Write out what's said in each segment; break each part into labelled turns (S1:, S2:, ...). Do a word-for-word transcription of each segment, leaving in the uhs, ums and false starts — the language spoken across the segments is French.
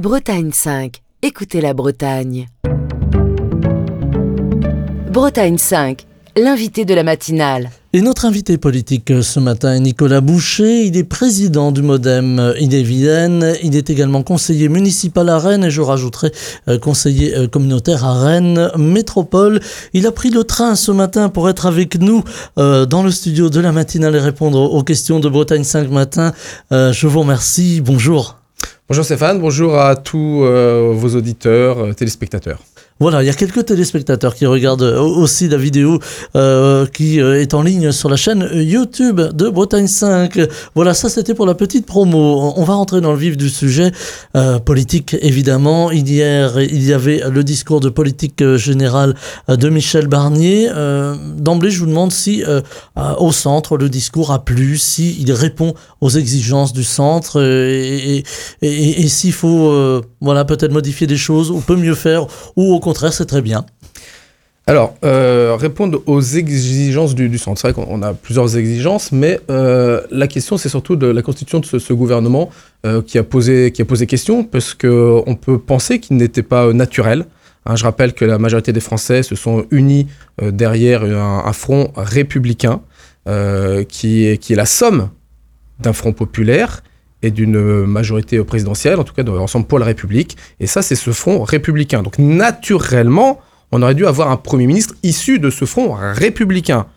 S1: Bretagne cinq. Écoutez la Bretagne. Bretagne cinq, l'invité de la matinale.
S2: Et notre invité politique ce matin est Nicolas Boucher. Il est président du Modem Ille-et-Vilaine. Il est également conseiller municipal à Rennes et je rajouterai euh, conseiller euh, communautaire à Rennes Métropole. Il a pris le train ce matin pour être avec nous euh, dans le studio de la matinale et répondre aux questions de Bretagne cinq matin. Euh, je vous remercie. Bonjour.
S3: Bonjour Stéphane, bonjour à tous euh, vos auditeurs, euh, téléspectateurs.
S2: Voilà, il y a quelques téléspectateurs qui regardent aussi la vidéo euh, qui est en ligne sur la chaîne YouTube de Bretagne cinq. Voilà, ça c'était pour la petite promo. On va rentrer dans le vif du sujet euh, politique, évidemment. Hier, il y avait le discours de politique générale de Michel Barnier. Euh, d'emblée, je vous demande si euh, au centre, le discours a plu, s'il répond aux exigences du centre et, et, et, et s'il faut euh, voilà, peut-être modifier des choses ou peut mieux faire ou au Au contraire, c'est très bien.
S3: Alors, euh, répondre aux exigences du, du centre. C'est vrai qu'on a plusieurs exigences, mais euh, la question, c'est surtout de la constitution de ce, ce gouvernement euh, qui a posé, qui a posé question, parce qu'on peut penser qu'il n'était pas naturel. Hein, je rappelle que la majorité des Français se sont unis euh, derrière un, un front républicain euh, qui, est, qui est la somme d'un front populaire et d'une majorité présidentielle, en tout cas de l'ensemble pour la République. Et ça, c'est ce front républicain. Donc naturellement, on aurait dû avoir un Premier ministre issu de ce front républicain.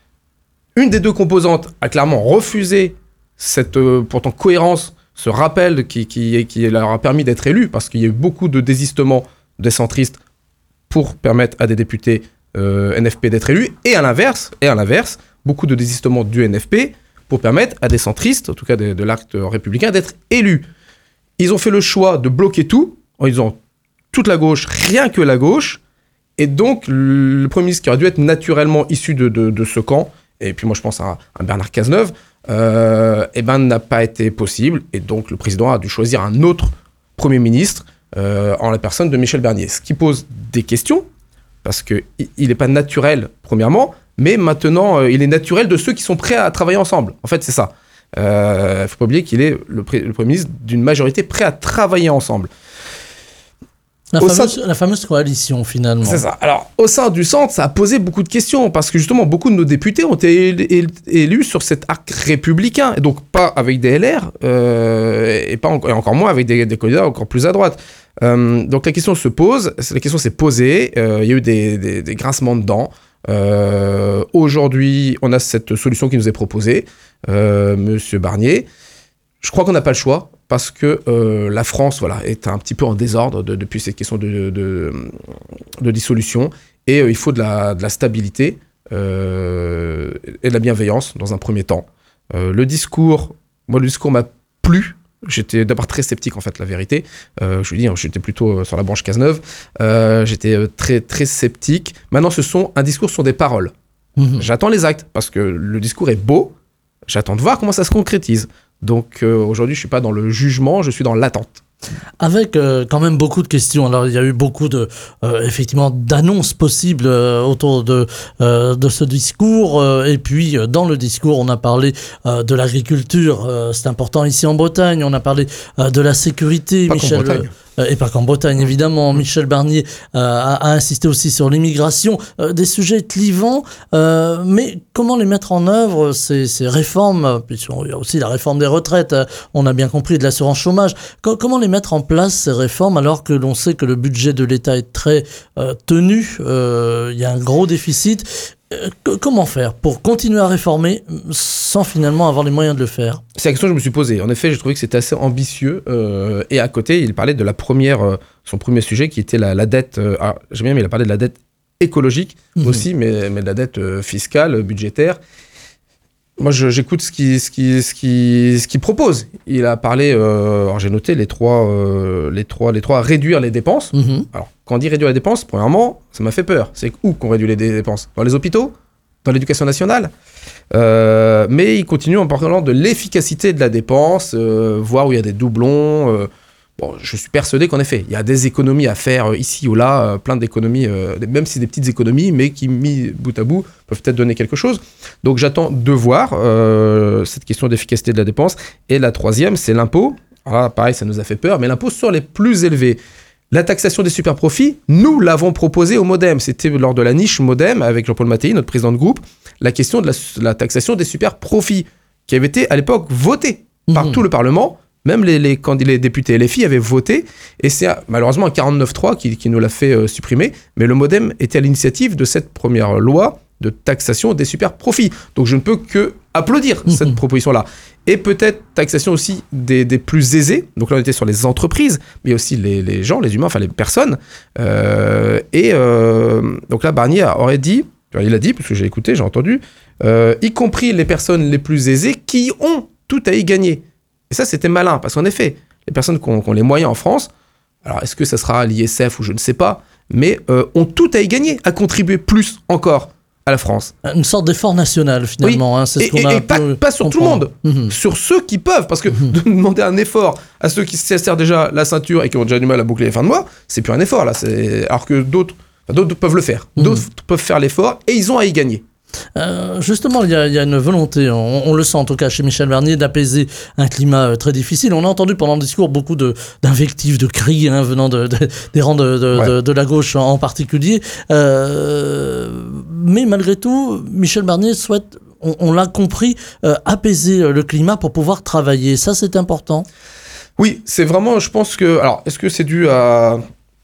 S3: Une des deux composantes a clairement refusé cette euh, pourtant cohérence, ce rappel qui, qui, qui leur a permis d'être élus, parce qu'il y a eu beaucoup de désistements des centristes pour permettre à des députés euh, N F P d'être élus, et à l'inverse, et à l'inverse, beaucoup de désistements du N F P pour permettre à des centristes, en tout cas de, de l'arc républicain, d'être élus. Ils ont fait le choix de bloquer tout, en disant toute la gauche, rien que la gauche, et donc le Premier ministre qui aurait dû être naturellement issu de, de, de ce camp, et puis moi je pense à, à Bernard Cazeneuve, euh, eh ben, n'a pas été possible, et donc le président a dû choisir un autre Premier ministre, euh, en la personne de Michel Barnier. Ce qui pose des questions, parce qu'il n'est pas naturel, premièrement, mais maintenant, euh, il est naturel de ceux qui sont prêts à travailler ensemble. En fait, c'est ça. Il euh, ne faut pas oublier qu'il est le, pré- le Premier ministre d'une majorité prêt à travailler ensemble.
S2: La fameuse, sein... la fameuse coalition, finalement.
S3: C'est ça. Alors, au sein du centre, ça a posé beaucoup de questions, parce que justement, beaucoup de nos députés ont été él- élus sur cet arc républicain, et donc pas avec des L R, euh, et, pas en- et encore moins avec des, des candidats encore plus à droite. Euh, donc la question se pose, la question s'est posée, euh, il y a eu des, des, des grincements de dents. Euh, aujourd'hui, on a cette solution qui nous est proposée, euh, Monsieur Barnier. Je crois qu'on n'a pas le choix parce que euh, la France, voilà, est un petit peu en désordre de, depuis cette question de, de, de dissolution et euh, il faut de la, de la stabilité euh, et de la bienveillance dans un premier temps. Euh, le discours, moi, le discours m'a plu. J'étais d'abord très sceptique, en fait, la vérité. Euh, je vous dis, j'étais plutôt sur la branche Cazeneuve. Euh, j'étais très, très sceptique. Maintenant, ce sont, un discours sont des paroles. Mmh. J'attends les actes, parce que le discours est beau. J'attends de voir comment ça se concrétise. Donc, euh, aujourd'hui, je ne suis pas dans le jugement, je suis dans l'attente.
S2: Avec euh, quand même beaucoup de questions. Alors, il y a eu beaucoup de, euh, effectivement, d'annonces possibles euh, autour de, euh, de ce discours. Euh, et puis, euh, dans le discours, on a parlé euh, de l'agriculture. Euh, c'est important ici en Bretagne. On a parlé euh, de la sécurité.
S3: Pas
S2: Michel,
S3: qu'en Bretagne.
S2: Euh, et pas qu'en Bretagne, évidemment. Michel Barnier euh, a, a insisté aussi sur l'immigration. Euh, des sujets clivants. Euh, mais comment les mettre en œuvre, ces, ces réformes? Puis il y a aussi la réforme des retraites. Euh, on a bien compris, de l'assurance chômage. Co- comment les mettre en place, ces réformes, alors que l'on sait que le budget de l'État est très euh, tenu, euh, il y a un gros déficit. Euh, c- comment faire pour continuer à réformer sans finalement avoir les moyens de le faire?
S3: C'est la question que je me suis posée. En effet, j'ai trouvé que c'était assez ambitieux. Euh, et à côté, il parlait de la première, euh, son premier sujet qui était la, la dette. Euh, alors, j'aime bien, mais il a parlé de la dette écologique mmh. aussi, mais, mais de la dette euh, fiscale, budgétaire. Moi, je, j'écoute ce qu'il, ce, qui, ce, qui, ce qu'il propose. Il a parlé, euh, alors j'ai noté les trois, euh, les trois, les trois, réduire les dépenses. Mmh. Alors, quand on dit réduire les dépenses, premièrement, ça m'a fait peur. C'est où qu'on réduit les dépenses? Dans les hôpitaux? Dans l'éducation nationale? euh, Mais il continue en parlant de l'efficacité de la dépense, euh, voir où il y a des doublons. Euh, Bon, je suis persuadé qu'en effet, il y a des économies à faire euh, ici ou là, euh, plein d'économies, euh, même si des petites économies, mais qui, mis bout à bout, peuvent peut-être donner quelque chose. Donc j'attends de voir euh, cette question d'efficacité de la dépense. Et la troisième, c'est l'impôt. Alors là, pareil, ça nous a fait peur, mais l'impôt sur les plus élevés. La taxation des super profits, nous l'avons proposé au MoDem. C'était lors de la niche MoDem, avec Jean-Paul Mattei, notre président de groupe, la question de la, la taxation des super profits, qui avait été à l'époque votée par mmh. tout le Parlement. Même les, les, quand les députés L F I avaient voté, et c'est malheureusement un quarante-neuf trois qui, qui nous l'a fait euh, supprimer, mais le MoDem était à l'initiative de cette première loi de taxation des super profits. Donc je ne peux que applaudir mmh. cette proposition-là. Et peut-être taxation aussi des, des plus aisés, donc là on était sur les entreprises, mais aussi les, les gens, les humains, enfin les personnes. Euh, et euh, donc là Barnier aurait dit, il a dit, parce que j'ai écouté, j'ai entendu, euh, y compris les personnes les plus aisées qui ont tout à y gagner. Et ça, c'était malin, parce qu'en effet, les personnes qui ont, qui ont les moyens en France, alors est-ce que ça sera l'I S F ou je ne sais pas, mais euh, ont tout à y gagner, à contribuer plus encore à la France.
S2: Une sorte d'effort national, finalement.
S3: Oui.
S2: Hein, c'est
S3: et
S2: ce qu'on
S3: et,
S2: a
S3: et pas, pas sur tout le monde, mmh. sur ceux qui peuvent, parce que mmh. de demander un effort à ceux qui se serrent déjà la ceinture et qui ont déjà du mal à boucler les fins de mois, c'est plus un effort, là. C'est... Alors que d'autres, enfin, d'autres peuvent le faire. Mmh. D'autres peuvent faire l'effort et ils ont à y gagner.
S2: Euh, justement, il y, a, il y a une volonté, on, on le sent en tout cas chez Michel Barnier, d'apaiser un climat euh, très difficile. On a entendu pendant le discours beaucoup de, d'invectives, de cris hein, venant de, de, des rangs de, de, ouais. de, de la gauche en, en particulier. Euh, mais malgré tout, Michel Barnier souhaite, on, on l'a compris, euh, apaiser le climat pour pouvoir travailler. Ça, c'est important.
S3: Oui, c'est vraiment, je pense que... Alors, est-ce que c'est dû à...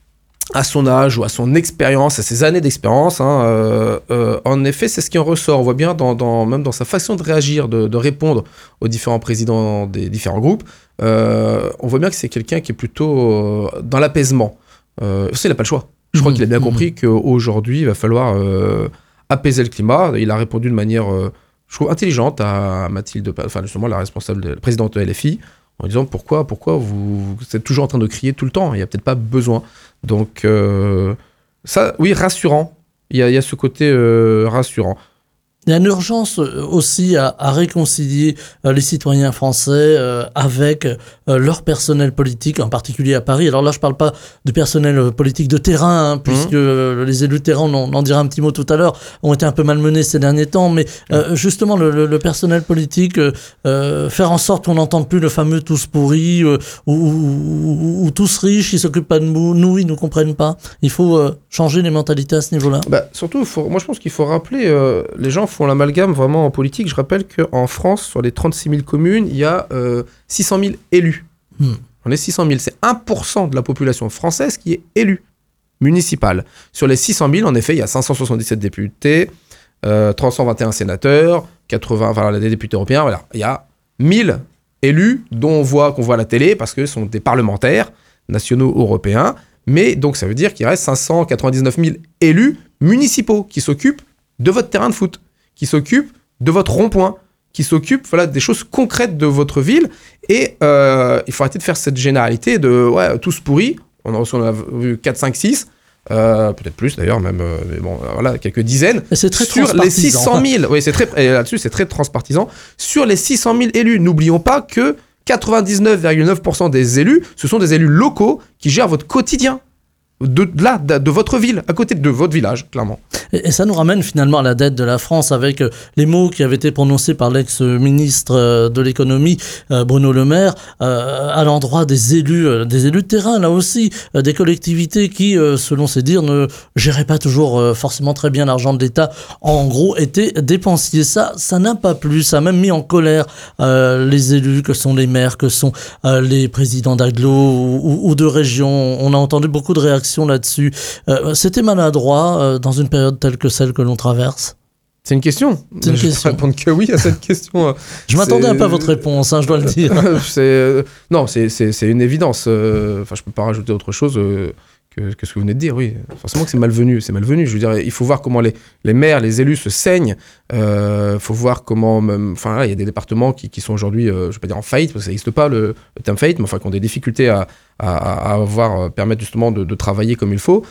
S3: à son âge ou à son expérience, à ses années d'expérience, hein, euh, euh, en effet, c'est ce qui en ressort. On voit bien, dans, dans, même dans sa façon de réagir, de, de répondre aux différents présidents des différents groupes, euh, on voit bien que c'est quelqu'un qui est plutôt euh, dans l'apaisement. Euh, ça, il n'a pas le choix. Je crois mmh, qu'il a bien mmh. compris qu'aujourd'hui, il va falloir euh, apaiser le climat. Il a répondu de manière, euh, je trouve, intelligente à Mathilde, enfin justement la responsable, de, la présidente de L F I, en disant pourquoi, pourquoi vous, vous êtes toujours en train de crier tout le temps, il n'y a peut-être pas besoin. Donc, euh, ça, oui, rassurant. Il y a, il y a ce côté euh, rassurant.
S2: Il y a une urgence aussi à, à réconcilier euh, les citoyens français euh, avec euh, leur personnel politique, en particulier à Paris. Alors là, je ne parle pas du personnel politique de terrain, hein, puisque mmh. euh, les élus de terrain, on, on en dira un petit mot tout à l'heure, ont été un peu malmenés ces derniers temps, mais euh, mmh. justement, le, le, le personnel politique, euh, faire en sorte qu'on n'entende plus le fameux « tous pourris euh, » ou, ou, ou « tous riches, ils ne s'occupent pas de nous, nous ils ne nous comprennent pas ». Il faut euh, changer les mentalités à ce niveau-là.
S3: Bah, surtout, faut, moi je pense qu'il faut rappeler, euh, les gens font l'amalgame vraiment en politique. Je rappelle qu'en France, sur les trente-six mille communes, il y a euh, six cent mille élus. Hmm. On est six cent mille. C'est un pour cent de la population française qui est élue municipale. Sur les six cent mille, en effet, il y a cinq cent soixante-dix-sept députés, euh, trois cent vingt et un sénateurs, quatre-vingts, enfin, des députés européens. Voilà. Il y a mille élus dont on voit, qu'on voit à la télé parce que ce sont des parlementaires nationaux européens. Mais donc, ça veut dire qu'il reste cinq cent quatre-vingt-dix-neuf mille élus municipaux qui s'occupent de votre terrain de foot, qui s'occupent de votre rond-point, qui s'occupent voilà, des choses concrètes de votre ville. Et euh, il faut arrêter de faire cette généralité de ouais, tous pourris. On a, on a vu quatre, cinq, six, euh, peut-être plus d'ailleurs, même euh, mais bon, voilà, quelques dizaines.
S2: Et c'est très
S3: sur les six cent mille. Oui, c'est très, et là-dessus, c'est très transpartisan. Sur les six cent mille élus, n'oublions pas que quatre-vingt-dix-neuf virgule neuf pour cent des élus, ce sont des élus locaux qui gèrent votre quotidien. De, de là, de, de votre ville, à côté de votre village, clairement.
S2: Et, et ça nous ramène finalement à la dette de la France avec euh, les mots qui avaient été prononcés par l'ex-ministre euh, de l'économie, euh, Bruno Le Maire, euh, à l'endroit des élus, euh, des élus de terrain, là aussi, euh, des collectivités qui, euh, selon ses dires, ne géraient pas toujours euh, forcément très bien l'argent de l'État. En gros, étaient dépensiers. Ça, ça n'a pas plu. Ça a même mis en colère euh, les élus, que sont les maires, que sont euh, les présidents d'agglo ou, ou, ou de régions. On a entendu beaucoup de réactions là-dessus. Euh, c'était maladroit euh, dans une période telle que celle que l'on traverse.
S3: C'est une question.
S2: C'est une
S3: je
S2: question.
S3: peux répondre que oui à cette question.
S2: Je m'attendais un peu à votre réponse, hein, je dois le dire.
S3: c'est, euh, non, c'est, c'est, c'est une évidence. Euh, enfin, je peux pas rajouter autre chose euh, que, que ce que vous venez de dire. Oui, forcément que c'est malvenu. C'est malvenu. Je veux dire, il faut voir comment les, les maires, les élus se saignent. Il euh, faut voir comment, même, enfin, là, il y a des départements qui, qui sont aujourd'hui, euh, je vais pas dire en faillite parce que ça n'existe pas le, le terme faillite, mais enfin, qui ont des difficultés à, à, à avoir, euh, permettre justement de, de travailler comme il faut.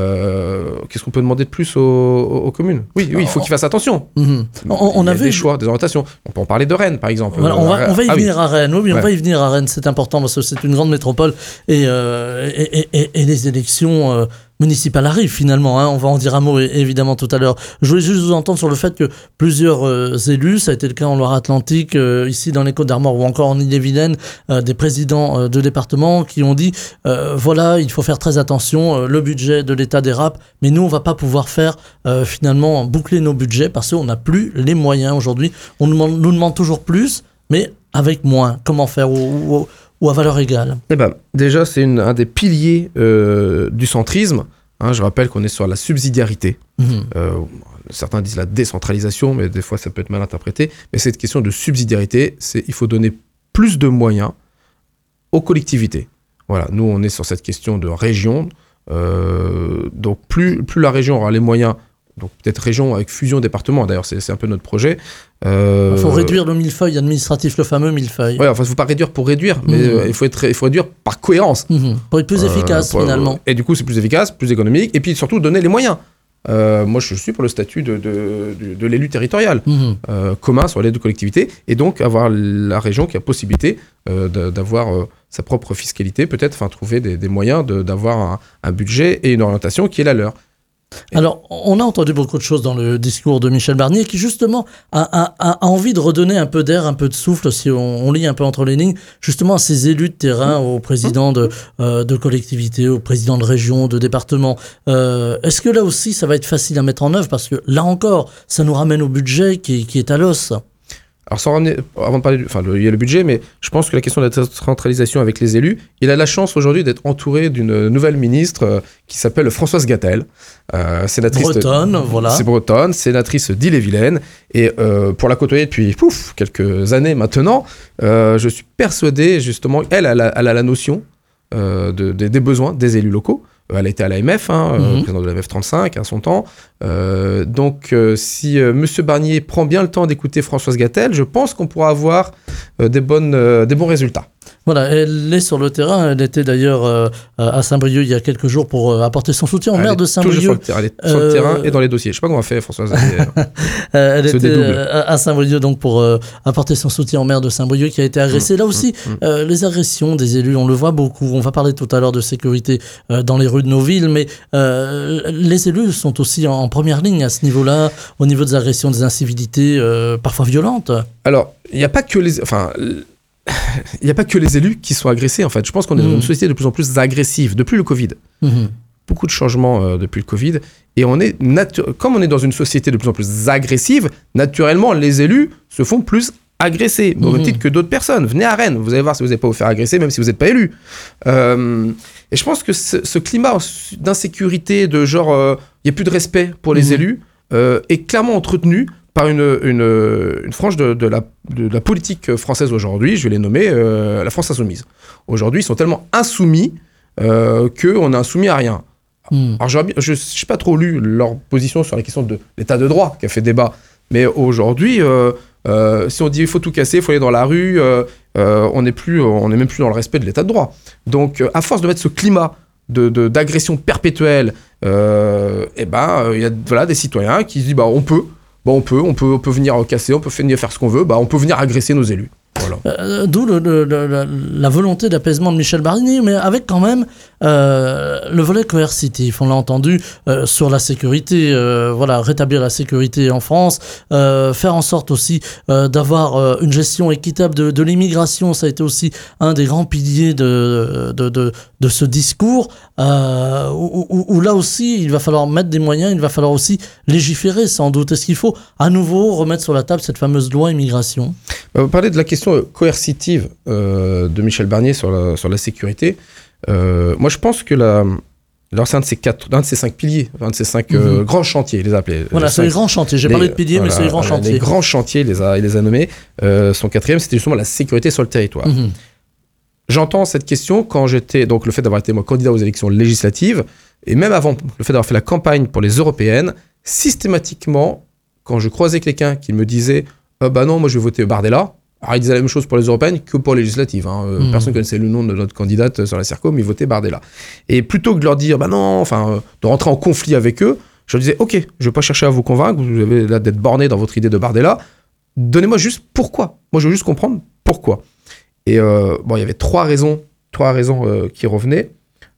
S3: Euh, qu'est-ce qu'on peut demander de plus aux, aux, aux communes ? Oui, oui, il faut qu'ils fassent attention.
S2: Mm-hmm. On, on
S3: il y a
S2: avait
S3: des choix, des orientations. On peut en parler de Rennes, par exemple.
S2: Voilà, on, va, on va y
S3: ah,
S2: venir
S3: oui.
S2: à Rennes. Oui,
S3: ouais.
S2: on va y venir à Rennes. C'est important parce que c'est une grande métropole et, euh, et, et, et, et les élections. Euh, municipal arrive finalement, hein. On va en dire un mot évidemment tout à l'heure. Je voulais juste vous entendre sur le fait que plusieurs euh, élus, ça a été le cas en Loire-Atlantique, euh, ici dans les Côtes-d'Armor ou encore en Ille-et-Vilaine, euh, des présidents euh, de départements qui ont dit euh, voilà, il faut faire très attention, euh, le budget de l'État dérape, mais nous on va pas pouvoir faire euh, finalement boucler nos budgets parce qu'on n'a plus les moyens aujourd'hui. On nous demande, nous demande toujours plus, mais avec moins. Comment faire ou, ou, ou à valeur égale?
S3: Eh ben, déjà, c'est une, un des piliers euh, du centrisme. Hein, je rappelle qu'on est sur la subsidiarité. Mmh. Euh, certains disent la décentralisation, mais des fois, ça peut être mal interprété. Mais cette question de subsidiarité, c'est il faut donner plus de moyens aux collectivités. Voilà, nous, on est sur cette question de région. Euh, donc, plus, plus la région aura les moyens, donc peut-être région avec fusion département, d'ailleurs, c'est, c'est un peu notre projet.
S2: Euh... Il faut réduire le millefeuille administratif, le fameux millefeuille.
S3: Oui, enfin, il ne faut pas réduire pour réduire, mais mmh. euh, il, faut être, il faut réduire par cohérence.
S2: Mmh. Pour être plus euh, efficace, pour, finalement.
S3: Et du coup, c'est plus efficace, plus économique, et puis surtout, donner les moyens. Euh, moi, je suis pour le statut de, de, de, de l'élu territorial, mmh. euh, commun sur les deux collectivités, et donc avoir la région qui a possibilité euh, de, d'avoir euh, sa propre fiscalité, peut-être, enfin, trouver des, des moyens de, d'avoir un, un budget et une orientation qui est la leur.
S2: Alors, on a entendu beaucoup de choses dans le discours de Michel Barnier qui, justement, a, a, a envie de redonner un peu d'air, un peu de souffle, si on, on lit un peu entre les lignes, justement à ces élus de terrain, aux présidents de, euh, de collectivités, aux présidents de régions, de départements. Euh, est-ce que là aussi, ça va être facile à mettre en œuvre? Parce que là encore, ça nous ramène au budget qui, qui est à l'os.
S3: Alors, sans ramener, avant de parler, du, enfin, il y a le budget, mais je pense que la question de la décentralisation avec les élus, il a la chance aujourd'hui d'être entouré d'une nouvelle ministre euh, qui s'appelle Françoise Gatel, euh, sénatrice
S2: bretonne, de, voilà.
S3: C'est bretonne, sénatrice d'Ille-et-Vilaine, et euh, pour la côtoyer depuis pouf, quelques années maintenant, euh, je suis persuadé justement, elle, elle a, elle a la notion euh, de, de, des besoins des élus locaux. Elle a été à l'A M F, hein, mm-hmm. président de l'A M F trente-cinq à son temps. Euh, donc, euh, si euh, M. Barnier prend bien le temps d'écouter Françoise Gatel, je pense qu'on pourra avoir euh, des, bonnes, euh, des bons résultats.
S2: Voilà, elle est sur le terrain. Elle était d'ailleurs euh, à Saint-Brieuc il y a quelques jours pour euh, apporter son soutien au maire de Saint-Brieuc.
S3: Sur le terrain. Elle est sur euh... le terrain et dans les dossiers. Je ne sais pas comment elle fait, Françoise. Elle,
S2: elle était dédouble. à Saint-Brieuc donc pour euh, apporter son soutien au maire de Saint-Brieuc qui a été agressé. Mmh, Là aussi, mmh, euh, les agressions des élus, on le voit beaucoup. On va parler tout à l'heure de sécurité euh, dans les rues de nos villes, mais euh, les élus sont aussi en, en première ligne à ce niveau-là, au niveau des agressions, des incivilités euh, parfois violentes.
S3: Alors, il n'y a pas que les... Enfin, il n'y a pas que les élus qui sont agressés, en fait. Je pense qu'on est dans une société de plus en plus agressive, depuis le Covid. Mmh. Beaucoup de changements euh, depuis le Covid. Et on est natu- comme on est dans une société de plus en plus agressive, naturellement, les élus se font plus agresser, au même titre que d'autres personnes. Venez à Rennes, vous allez voir si vous n'allez pas vous faire agresser, même si vous n'êtes pas élu. Euh, et je pense que ce, ce climat d'insécurité, de genre, il euh, n'y a plus de respect pour les mmh. élus, euh, est clairement entretenu par une, une, une frange de, de, la, de la politique française aujourd'hui, je vais les nommer euh, la France insoumise. Aujourd'hui, ils sont tellement insoumis euh, qu'on est insoumis à rien. Mm. Alors, je n'ai pas trop lu leur position sur la question de l'état de droit qui a fait débat, mais aujourd'hui, euh, euh, si on dit il faut tout casser, il faut aller dans la rue, euh, euh, on n'est plus, on n'est même plus dans le respect de l'état de droit. Donc, à force de mettre ce climat de, de, d'agression perpétuelle, euh, et ben, il y a voilà, des citoyens qui se disent bah, on peut. Bon, on peut, on peut, on peut venir casser, on peut venir faire ce qu'on veut, bah, on peut venir agresser nos élus. Voilà.
S2: Euh, d'où le, le, le, la volonté d'apaisement de Michel Barnier, mais avec quand même euh, le volet coercitif. On l'a entendu euh, sur la sécurité, euh, voilà, rétablir la sécurité en France, euh, faire en sorte aussi euh, d'avoir euh, une gestion équitable de, de l'immigration. Ça a été aussi un des grands piliers de, de, de, de ce discours, euh, où, où, où là aussi, il va falloir mettre des moyens, il va falloir aussi légiférer sans doute. Est-ce qu'il faut à nouveau remettre sur la table cette fameuse loi immigration ?
S3: On va parler de la question coercitive euh, de Michel Barnier sur la, sur la sécurité. Euh, moi, je pense que la, alors c'est un de ces quatre, un de ces cinq piliers, un de ces cinq euh, mmh. grands chantiers, les appelés.
S2: Voilà,
S3: les
S2: c'est
S3: cinq,
S2: les grands chantiers. J'ai
S3: les,
S2: parlé de piliers,
S3: voilà,
S2: mais c'est les grands
S3: voilà,
S2: chantiers.
S3: Les grands chantiers, il les a, il les a nommés. Euh, son quatrième, c'était justement la sécurité sur le territoire. Mmh. J'entends cette question quand j'étais, donc le fait d'avoir été moi, candidat aux élections législatives, et même avant le fait d'avoir fait la campagne pour les européennes, systématiquement, quand je croisais quelqu'un qui me disait euh, bah non, moi je vais voter Bardella. Alors, il disait la même chose pour les européennes que pour les législatives. Hein. Euh, mmh. Personne ne connaissait le nom de notre candidate sur la Circo, mais il votait Bardella. Et plutôt que de leur dire, bah non, enfin, euh, de rentrer en conflit avec eux, je leur disais, ok, je ne vais pas chercher à vous convaincre, vous avez l'air d'être borné dans votre idée de Bardella, donnez-moi juste pourquoi. Moi, je veux juste comprendre pourquoi. Et euh, bon, il y avait trois raisons, trois raisons euh, qui revenaient.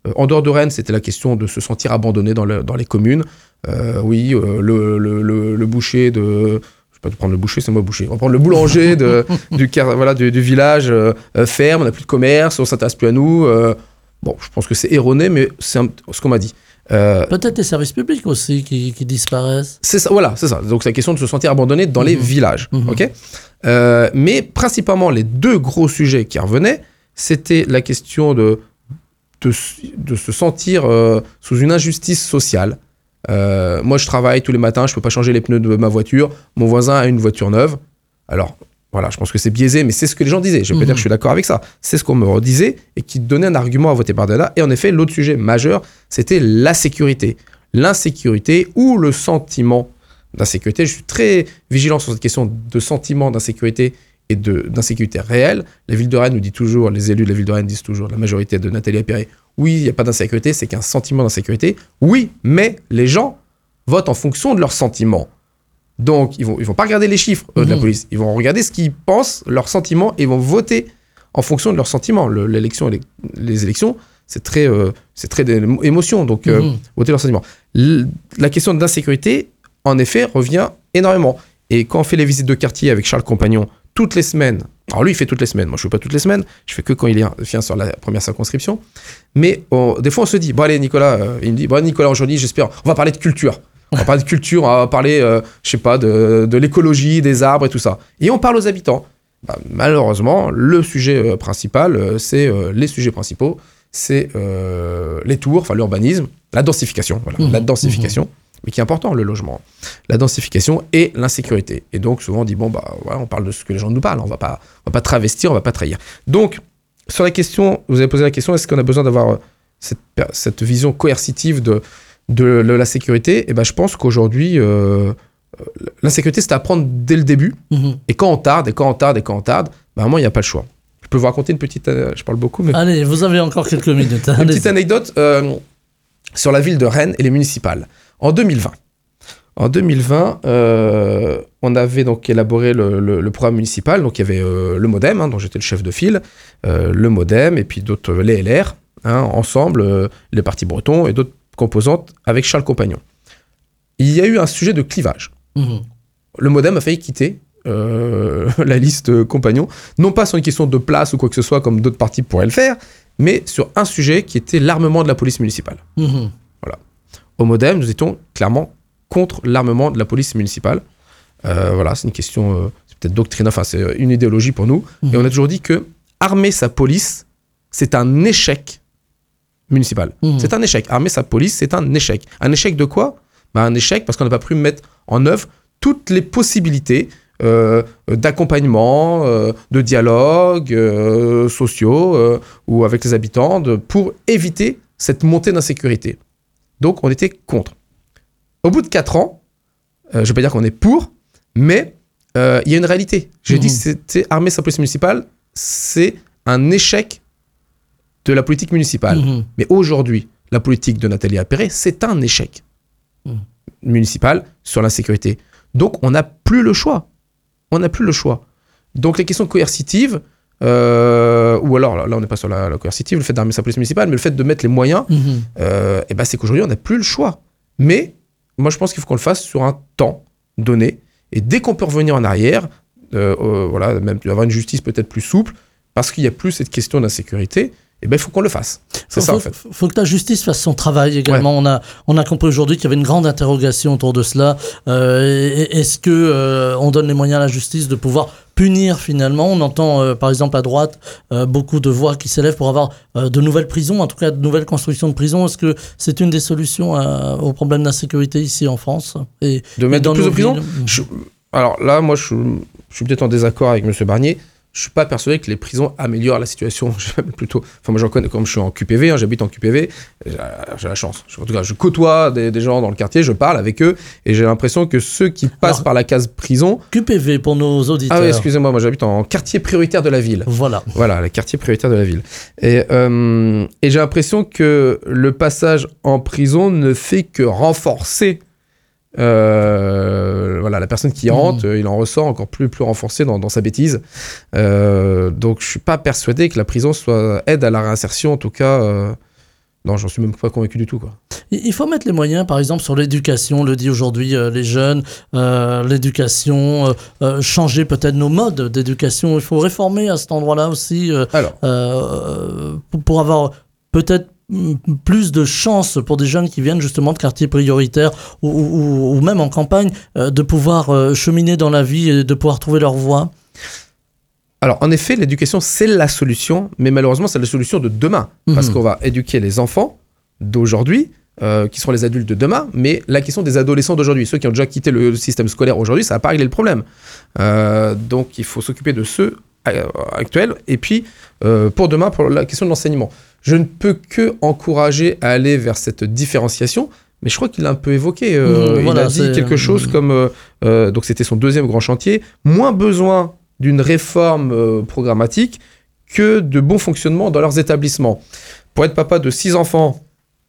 S3: Euh, en dehors de Rennes, c'était la question de se sentir abandonné dans, le, dans les communes. Euh, oui, euh, le, le, le, le boucher de... Je vais pas te prendre le boucher, c'est moi le boucher. On va prendre le boulanger de, du, voilà, du, du village euh, ferme, on n'a plus de commerce, on ne s'intéresse plus à nous. Euh, bon, je pense que c'est erroné, mais c'est un, ce qu'on m'a dit. Euh,
S2: Peut-être les services publics aussi qui, qui disparaissent.
S3: C'est ça, voilà, c'est ça. Donc c'est la question de se sentir abandonné dans mmh. les villages. Mmh. Ok. Euh, mais principalement, les deux gros sujets qui revenaient, c'était la question de, de, de se sentir euh, sous une injustice sociale. Euh, moi, je travaille tous les matins, je peux pas changer les pneus de ma voiture. Mon voisin a une voiture neuve. Alors, voilà, je pense que c'est biaisé, mais c'est ce que les gens disaient. Je peux mmh. dire que je suis d'accord avec ça. C'est ce qu'on me redisait et qui donnait un argument à voter Bardella. Et en effet, l'autre sujet majeur, c'était la sécurité. L'insécurité ou le sentiment d'insécurité. Je suis très vigilant sur cette question de sentiment d'insécurité et de, d'insécurité réelle. La ville de Rennes nous dit toujours, les élus de la ville de Rennes disent toujours, la majorité de Nathalie Appéré, oui, il n'y a pas d'insécurité, c'est qu'un sentiment d'insécurité. Oui, mais les gens votent en fonction de leur sentiment. Donc, ils ne vont, ils vont pas regarder les chiffres euh, de la police. Ils vont regarder ce qu'ils pensent, leurs sentiments, et ils vont voter en fonction de leurs sentiments. Le, l'élection, les, les élections, c'est très, euh, c'est très d'émotion. Donc, euh, mmh. voter leurs sentiments. L- la question de l'insécurité, en effet, revient énormément. Et quand on fait les visites de quartier avec Charles Compagnon, toutes les semaines, alors lui, il fait toutes les semaines. Moi, je ne fais pas toutes les semaines. Je fais que quand il vient sur la première circonscription. Mais on, des fois, on se dit, bon, allez, Nicolas, euh, il me dit, bon, Nicolas, aujourd'hui, j'espère, on va parler de culture. On va parler de culture, on va parler, euh, je sais pas, de, de l'écologie, des arbres et tout ça. Et on parle aux habitants. Bah, malheureusement, le sujet euh, principal, euh, c'est euh, les sujets principaux, c'est euh, les tours, enfin l'urbanisme, la densification, voilà, mmh, la densification, mmh. mais qui est important, le logement. La densification et l'insécurité. Et donc, souvent, on dit, bon, bah, voilà, on parle de ce que les gens nous parlent, on va pas, on va pas travestir, on va pas trahir. Donc, sur la question, vous avez posé la question, est-ce qu'on a besoin d'avoir cette, cette vision coercitive de de la sécurité, et ben je pense qu'aujourd'hui, euh, l'insécurité, c'est à apprendre dès le début. Mmh. Et quand on tarde, et quand on tarde, et quand on tarde, ben, à un moment, il n'y a pas le choix. Je peux vous raconter une petite... Euh, je parle beaucoup, mais...
S2: Allez, vous avez encore quelques minutes.
S3: Une petite anecdote euh, sur la ville de Rennes et les municipales. En deux mille vingt, en deux mille vingt euh, on avait donc élaboré le, le, le programme municipal. Donc, il y avait euh, le MoDem, hein, dont j'étais le chef de file, euh, le MoDem, et puis d'autres, les L R, hein, ensemble, euh, les partis bretons et d'autres composante avec Charles Compagnon. Il y a eu un sujet de clivage. Mmh. Le MoDem a failli quitter euh, la liste Compagnon, non pas sur une question de place ou quoi que ce soit, comme d'autres partis pourraient le faire, mais sur un sujet qui était l'armement de la police municipale. Mmh. Voilà. Au MoDem, nous étions clairement contre l'armement de la police municipale. Euh, voilà, c'est une question, euh, c'est peut-être doctrine, enfin c'est une idéologie pour nous. Mmh. Et on a toujours dit que armer sa police, c'est un échec municipal. Mmh. C'est un échec. Armer sa police, c'est un échec. Un échec de quoi ? Ben, un échec parce qu'on n'a pas pu mettre en œuvre toutes les possibilités euh, d'accompagnement, euh, de dialogue euh, sociaux euh, ou avec les habitants de, pour éviter cette montée d'insécurité. Donc, on était contre. Au bout de quatre ans, euh, je ne vais pas dire qu'on est pour, mais il euh, y a une réalité. J'ai mmh. dit que c'était armer sa police municipale, c'est un échec de la politique municipale. Mmh. Mais aujourd'hui, la politique de Nathalie Appéré, c'est un échec mmh. municipal sur l'insécurité. Donc, on n'a plus le choix. On n'a plus le choix. Donc, les questions coercitives, euh, ou alors, là, on n'est pas sur la, la coercitive, le fait d'armer sa police municipale, mais le fait de mettre les moyens, mmh. euh, et ben, c'est qu'aujourd'hui, on n'a plus le choix. Mais, moi, je pense qu'il faut qu'on le fasse sur un temps donné. Et dès qu'on peut revenir en arrière, euh, euh, voilà, même avoir une justice peut-être plus souple, parce qu'il n'y a plus cette question d'insécurité, eh ben, il faut qu'on le fasse. C'est
S2: faut,
S3: ça,
S2: faut,
S3: en fait.
S2: Il faut que la justice fasse son travail également. Ouais. On a, on a compris aujourd'hui qu'il y avait une grande interrogation autour de cela. Euh, est-ce que euh, on donne les moyens à la justice de pouvoir punir finalement ? On entend, euh, par exemple, à droite, euh, beaucoup de voix qui s'élèvent pour avoir euh, de nouvelles prisons, en tout cas de nouvelles constructions de prisons. Est-ce que c'est une des solutions à, au problème d'insécurité ici en France et,
S3: de mettre
S2: et
S3: de plus de prisons ? je, Alors là, moi, je, je suis peut-être en désaccord avec M. Barnier. Je ne suis pas persuadé que les prisons améliorent la situation. Plutôt, enfin, moi, j'en connais, comme je suis en Q P V, hein, j'habite en Q P V, j'ai, j'ai la chance. En tout cas, je côtoie des, des gens dans le quartier, je parle avec eux, et j'ai l'impression que ceux qui passent Alors, par la case prison...
S2: Q P V pour nos auditeurs.
S3: Ah oui, excusez-moi, moi j'habite en quartier prioritaire de la ville.
S2: Voilà.
S3: Voilà, le quartier prioritaire de la ville. Et, euh, et j'ai l'impression que le passage en prison ne fait que renforcer... Euh, voilà, la personne qui rentre, mmh. il en ressort encore plus, plus renforcé dans, dans sa bêtise. Euh, donc, je suis pas persuadé que la prison soit aide à la réinsertion, en tout cas, euh, non, j'en suis même pas convaincu du tout, quoi.
S2: Il faut mettre les moyens, par exemple, sur l'éducation, on le dit aujourd'hui, euh, les jeunes, euh, l'éducation, euh, euh, changer peut-être nos modes d'éducation. Il faut réformer à cet endroit-là aussi euh,
S3: Alors,
S2: euh, pour, pour avoir peut-être plus de chances pour des jeunes qui viennent justement de quartiers prioritaires ou, ou, ou même en campagne euh, de pouvoir euh, cheminer dans la vie et de pouvoir trouver leur voie.
S3: Alors, en effet, l'éducation, c'est la solution, mais malheureusement, c'est la solution de demain. Mmh. Parce qu'on va éduquer les enfants d'aujourd'hui, euh, qui seront les adultes de demain, mais la question des adolescents d'aujourd'hui, ceux qui ont déjà quitté le système scolaire aujourd'hui, ça va pas régler le problème. Euh, donc, il faut s'occuper de ceux euh, actuels. Et puis, euh, pour demain, pour la question de l'enseignement, je ne peux que encourager à aller vers cette différenciation. Mais je crois qu'il l'a un peu évoqué. Euh, mmh, voilà, il a dit c'est... quelque chose mmh. comme... Euh, euh, donc, c'était son deuxième grand chantier. Moins besoin d'une réforme euh, programmatique que de bon fonctionnement dans leurs établissements. Pour être papa de six enfants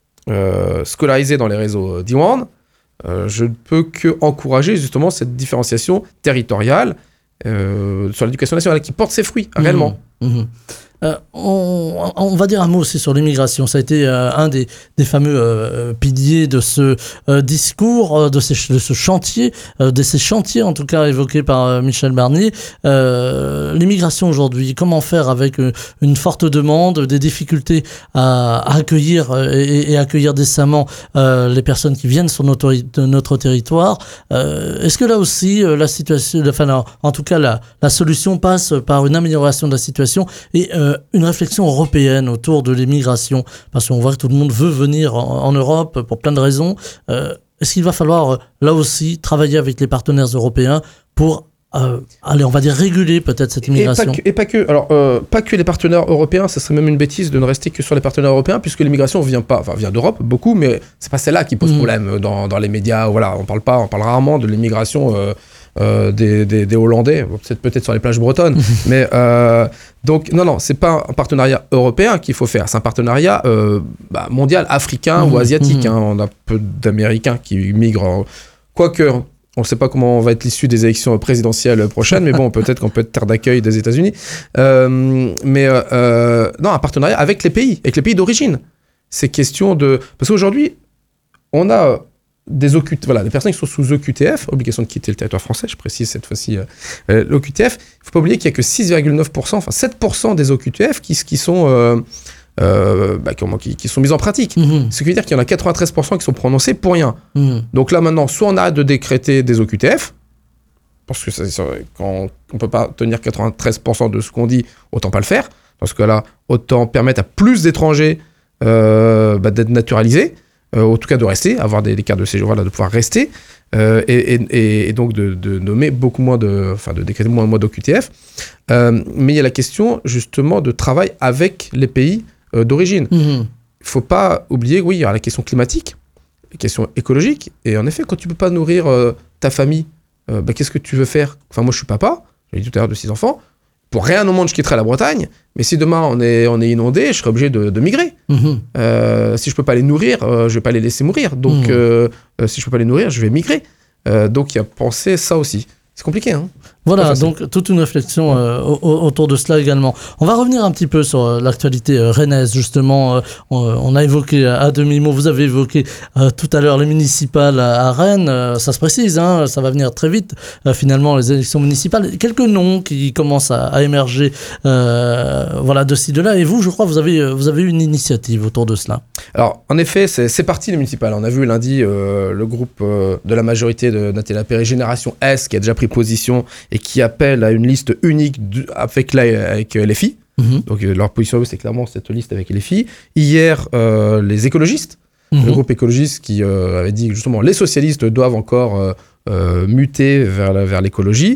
S3: euh, scolarisés dans les réseaux euh, Diwan, euh, je ne peux que encourager justement cette différenciation territoriale euh, sur l'éducation nationale qui porte ses fruits, mmh, réellement.
S2: Mmh. Euh, on, on va dire un mot aussi sur l'immigration. Ça a été euh, un des, des fameux euh, piliers de ce euh, discours, euh, de, ces, de ce chantier, euh, de ces chantiers en tout cas évoqués par euh, Michel Barnier. Euh, l'immigration aujourd'hui, comment faire avec euh, une forte demande, des difficultés à, à accueillir euh, et, et accueillir décemment euh, les personnes qui viennent sur notre, notre territoire. Euh, est-ce que là aussi euh, la situation, enfin non, en tout cas la, la solution passe par une amélioration de la situation et euh, une réflexion européenne autour de l'immigration, parce qu'on voit que tout le monde veut venir en, en Europe pour plein de raisons. Euh, est-ce qu'il va falloir, là aussi, travailler avec les partenaires européens pour, euh, allez, on va dire, réguler peut-être cette immigration ?
S3: Et pas que. Et pas que, alors, euh, pas que les partenaires européens, ça serait même une bêtise de ne rester que sur les partenaires européens, puisque l'immigration vient pas, enfin, vient d'Europe, beaucoup, mais c'est pas celle-là qui pose mmh. problème dans, dans les médias. Voilà, on parle pas, on parle rarement de l'immigration euh, Euh, des, des, des Hollandais, peut-être, peut-être sur les plages bretonnes, mais euh, donc non, non, c'est pas un partenariat européen qu'il faut faire, c'est un partenariat euh, bah, mondial, africain mmh, ou asiatique. Mmh. Hein. On a peu d'Américains qui migrent, quoique on ne sait pas comment va être l'issue des élections présidentielles prochaines, mais bon, peut-être qu'on peut être terre d'accueil des États-Unis. Euh, mais euh, non, un partenariat avec les pays, avec les pays d'origine. C'est question de, parce qu'aujourd'hui, on a des O Q T F, voilà, des personnes qui sont sous O Q T F, obligation de quitter le territoire français, je précise cette fois-ci euh, l'O Q T F. Il ne faut pas oublier qu'il n'y a que six virgule neuf pour cent, enfin sept pour cent des O Q T F qui, qui sont euh, euh, bah, qui, qui sont mises en pratique. Mmh. Ce qui veut dire qu'il y en a quatre-vingt-treize pour cent qui sont prononcés pour rien. Mmh. Donc là maintenant, soit on arrête de décréter des O Q T F, parce que ça, ça, quand on ne peut pas tenir quatre-vingt-treize pour cent de ce qu'on dit, autant pas le faire. Dans ce cas-là, autant permettre à plus d'étrangers euh, bah, d'être naturalisés. Euh, en tout cas de rester, avoir des, des cartes de séjour, voilà, de pouvoir rester, euh, et, et, et donc de, de nommer beaucoup moins de, enfin de décréter moins, moins d'O Q T F. Euh, mais il y a la question justement de travail avec les pays euh, d'origine. Il mmh. ne faut pas oublier, oui, il y a la question climatique, la question écologique, et en effet, quand tu ne peux pas nourrir euh, ta famille, euh, bah, qu'est-ce que tu veux faire ? Enfin, moi je suis papa, j'ai dit tout à l'heure de six enfants. Pour rien au monde, je quitterai la Bretagne, mais si demain on est, on est inondé, je serai obligé de, de migrer. Mmh. Euh, si je peux pas les nourrir, euh, je vais pas les laisser mourir. Donc, mmh. euh, euh, si je peux pas les nourrir, je vais migrer. Euh, donc, il y a pensé ça aussi. C'est compliqué, hein.
S2: Voilà, donc toute une réflexion euh, autour de cela également. On va revenir un petit peu sur euh, l'actualité euh, rennaise, justement. Euh, on, on a évoqué à demi-mot, vous avez évoqué euh, tout à l'heure les municipales à, à Rennes. Euh, ça se précise, hein, ça va venir très vite, euh, finalement, les élections municipales. Quelques noms qui commencent à, à émerger euh, voilà, de ci, de là. Et vous, je crois, vous avez, vous avez eu une initiative autour de cela.
S3: Alors, en effet, c'est, c'est parti les municipales. On a vu lundi euh, le groupe euh, de la majorité de Nathalie Appéré, Génération S, qui a déjà pris position et qui appelle à une liste unique de, avec, la, avec les filles. Mmh. Donc leur position, c'est clairement cette liste avec les filles. Hier, euh, les écologistes, mmh. le groupe écologiste qui euh, avait dit que justement les socialistes doivent encore euh, euh, muter vers, la, vers l'écologie.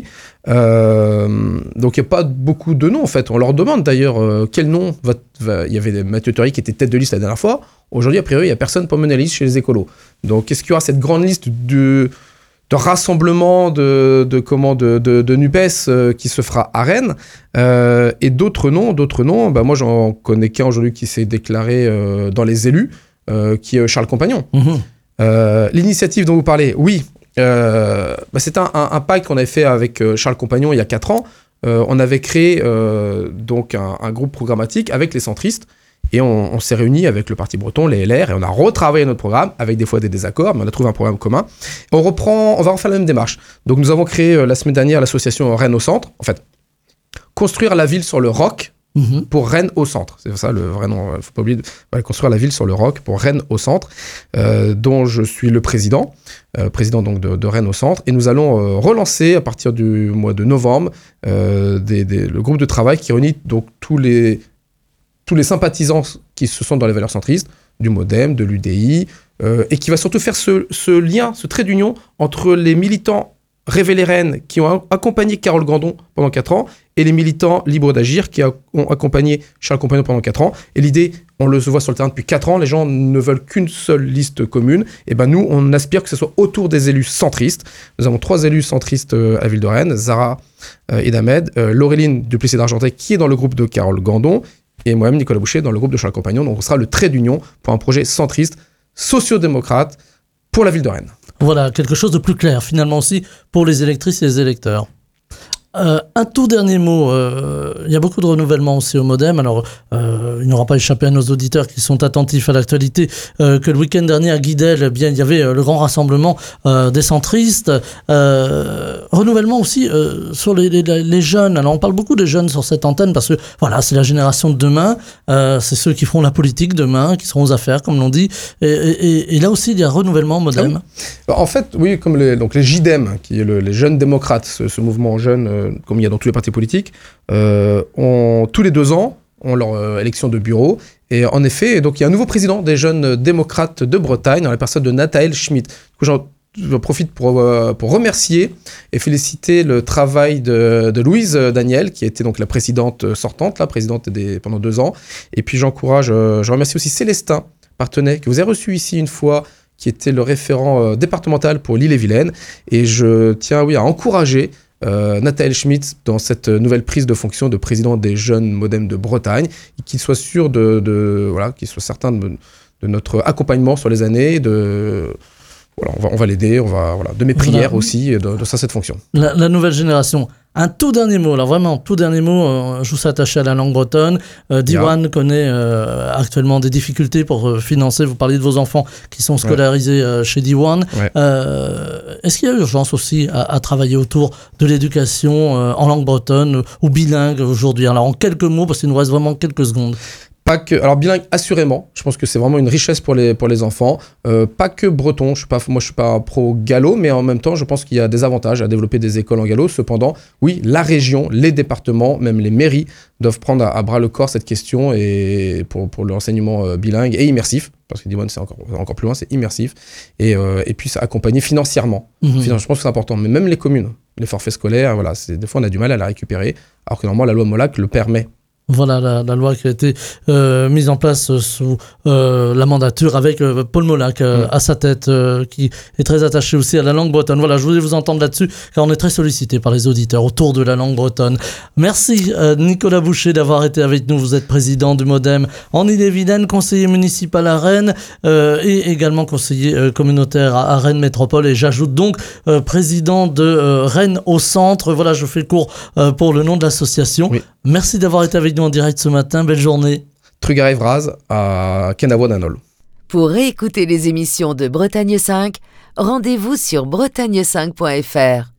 S3: Euh, donc il n'y a pas beaucoup de noms en fait. On leur demande d'ailleurs euh, quel nom va, va... Il y avait Mathieu Thury qui était tête de liste la dernière fois. Aujourd'hui, a priori, il n'y a personne pour mener la liste chez les écolos. Donc est-ce qu'il y aura cette grande liste de... de rassemblement de, de, comment, de, de, de NUPES euh, qui se fera à Rennes, euh, et d'autres noms, d'autres noms, bah moi j'en connais qu'un aujourd'hui qui s'est déclaré euh, dans les élus, euh, qui est Charles Compagnon. Mmh. Euh, l'initiative dont vous parlez, oui, euh, bah c'est un, un, un pacte qu'on avait fait avec Charles Compagnon il y a quatre ans. Euh, on avait créé euh, donc un, un groupe programmatique avec les centristes Et on, on s'est réunis avec le Parti breton, les L R, et on a retravaillé notre programme, avec des fois des désaccords, mais on a trouvé un programme commun. On reprend, on va refaire la même démarche. Donc nous avons créé euh, la semaine dernière l'association Rennes au centre. En fait, construire la ville sur le roc mmh. pour Rennes au centre. C'est ça le vrai nom. Il ne faut pas oublier de voilà, construire la ville sur le roc pour Rennes au centre, euh, dont je suis le président, euh, président donc de, de Rennes au centre. Et nous allons euh, relancer à partir du mois de novembre euh, des, des, le groupe de travail qui réunit donc tous les tous les sympathisants qui se sont dans les valeurs centristes, du MoDem, de l'U D I, euh, et qui va surtout faire ce, ce lien, ce trait d'union entre les militants Révéler Rennes qui ont accompagné Carole Gandon pendant quatre ans et les militants libres d'agir qui ont accompagné Charles Compagnon pendant quatre ans. Et l'idée, on le voit sur le terrain depuis quatre ans, les gens ne veulent qu'une seule liste commune. Et ben nous, on aspire que ce soit autour des élus centristes. Nous avons trois élus centristes à la ville de Rennes, Zara euh, Edamed, euh, Laureline Duplessis d'Argentais qui est dans le groupe de Carole Gandon et moi-même Nicolas Boucher dans le groupe de Charles Compagnon. Donc on sera le trait d'union pour un projet centriste, sociodémocrate pour la ville de Rennes.
S2: Voilà, quelque chose de plus clair finalement aussi pour les électrices et les électeurs. Euh, un tout dernier mot, euh, il y a beaucoup de renouvellement aussi au MoDem, alors euh, il n'aura pas échappé à nos auditeurs qui sont attentifs à l'actualité euh, que le week-end dernier à Guidel, eh bien, il y avait euh, le grand rassemblement euh, des centristes, euh, renouvellement aussi euh, sur les, les, les jeunes, alors on parle beaucoup des jeunes sur cette antenne parce que voilà, c'est la génération de demain, euh, c'est ceux qui feront la politique demain, qui seront aux affaires comme l'on dit, et, et, et là aussi il y a un renouvellement au MoDem.
S3: Ah oui. En fait, oui, comme les, donc les J D E M, qui est le, les jeunes démocrates, ce, ce mouvement jeune, euh, comme il y a dans tous les partis politiques, euh, ont, tous les deux ans, ont leur euh, élection de bureau. Et en effet, donc, il y a un nouveau président des jeunes démocrates de Bretagne, dans la personne de Nathaël Schmitt. Du coup, j'en, j'en profite pour, euh, pour remercier et féliciter le travail de, de Louise Daniel, qui était donc la présidente sortante, la présidente des, pendant deux ans. Et puis j'encourage, euh, je remercie aussi Célestin Partenay, que vous avez reçu ici une fois, qui était le référent euh, départemental pour l'Ille-et-Vilaine. Et je tiens oui, à encourager Euh, Nathaël Schmitt dans cette nouvelle prise de fonction de président des jeunes MoDem de Bretagne, et qu'il soit sûr de, de voilà, qu'il soit certain de, de notre accompagnement sur les années, de voilà, on va, on va l'aider, on va voilà, de mes prières voilà. aussi de, de ça cette fonction.
S2: La, la nouvelle génération. Un tout dernier mot, alors vraiment, tout dernier mot, euh, je vous suis attaché à la langue bretonne. Euh, Diwan yeah. connaît euh, actuellement des difficultés pour euh, financer, vous parliez de vos enfants qui sont scolarisés ouais. euh, chez Diwan. Ouais. Euh, est-ce qu'il y a urgence aussi à, à travailler autour de l'éducation euh, en langue bretonne euh, ou bilingue aujourd'hui? Alors en quelques mots, parce qu'il nous reste vraiment quelques secondes.
S3: Pas que, alors bilingue assurément, je pense que c'est vraiment une richesse pour les, pour les enfants, euh, pas que breton, je suis pas, moi je suis pas un pro gallo, mais en même temps je pense qu'il y a des avantages à développer des écoles en gallo. Cependant, oui, la région, les départements, même les mairies doivent prendre à, à bras le corps cette question et pour, pour l'enseignement euh, bilingue et immersif, parce que Diwan c'est encore, encore plus loin, c'est immersif, et, euh, et puis ça accompagner financièrement. Mmh. Finan- je pense que c'est important, mais même les communes, les forfaits scolaires, voilà, c'est, des fois on a du mal à la récupérer, alors que normalement la loi Molac le permet.
S2: Voilà la, la loi qui a été euh, mise en place sous euh, la mandature avec euh, Paul Molac euh, mmh. à sa tête, euh, qui est très attaché aussi à la langue bretonne. Voilà, je voulais vous entendre là-dessus, car on est très sollicité par les auditeurs autour de la langue bretonne. Merci euh, Nicolas Boucher d'avoir été avec nous. Vous êtes président du MoDem en Ille-et-Vilaine, conseiller municipal à Rennes euh, et également conseiller euh, communautaire à, à Rennes Métropole. Et j'ajoute donc euh, président de euh, Rennes au centre. Voilà, je fais court euh, pour le nom de l'association. Oui. Merci d'avoir été avec nous en direct ce matin. Belle journée.
S3: Trugarev Vraz à Kenawa-Danol.
S1: Pour réécouter les émissions de Bretagne cinq, rendez-vous sur bretagne cinq point f r.